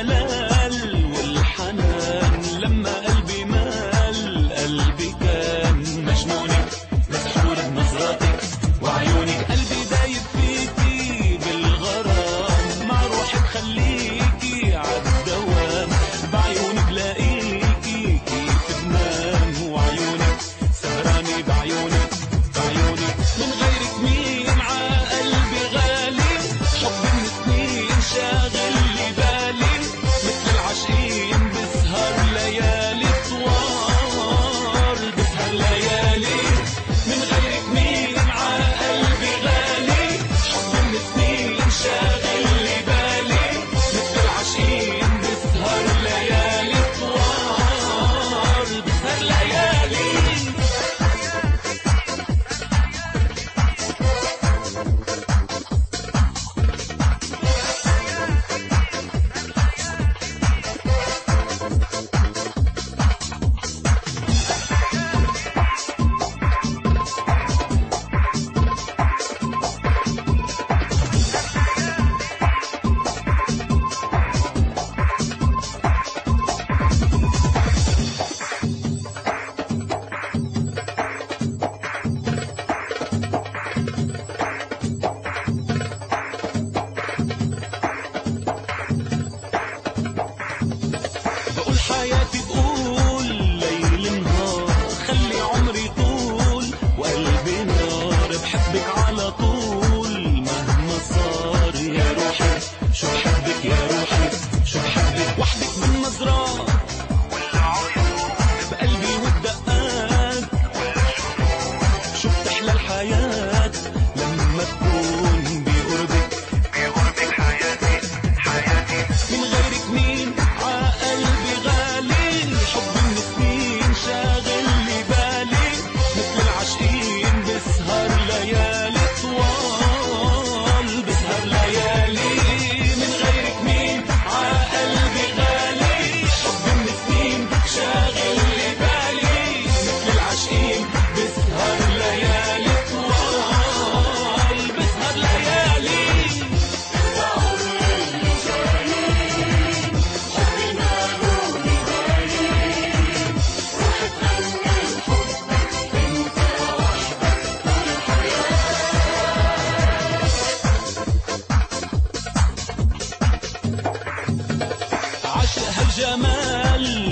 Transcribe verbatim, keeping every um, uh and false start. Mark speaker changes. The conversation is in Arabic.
Speaker 1: الدلال والحنان لما قلبي مال، قلبي كان مجنونك مسحور بنظراتك وعيونك، قلبي دايب فيكي بالغرام، مع روحي بخليكي عالدوام، بعيونك بلاقيكي كيف بنام، وعيونك سهراني بعيونك بعيونك، من غيرك مين عقلبي غالي، حب من سنين شاغل لي بالي، مثل العاشقين بسهر ليالي طوال، بسهر ليالي، من غيرك مين عقلبي غالي، حب من سنين شاغل لي بالي، مثل العاشقين بسهر ليالي طوال، بسهر ليالي. بقول حياتي بقول ليل نهار، خلي عمري طول وقلبي نار، بحبك على طول مهما صار، يا روحي شو بحبك يا روحي شو بحبك، وحدك بالنظرات بقلبي والدقات، شو بتحلى الحياة لما تكون بقربك بقربك، حياتي حياتي، من غيرك مين عقلبي غالي، حب من سنين شاغل لي بالي، مثل العاشقين بسهر ليالي طوال، بسهر ليالي، من غيرك مين عقلبي غالي، حب من سنين شاغل لي بالي، مثل العاشقين بسهر ليالي طوال، بسهر ليالي. عاشق هالجمال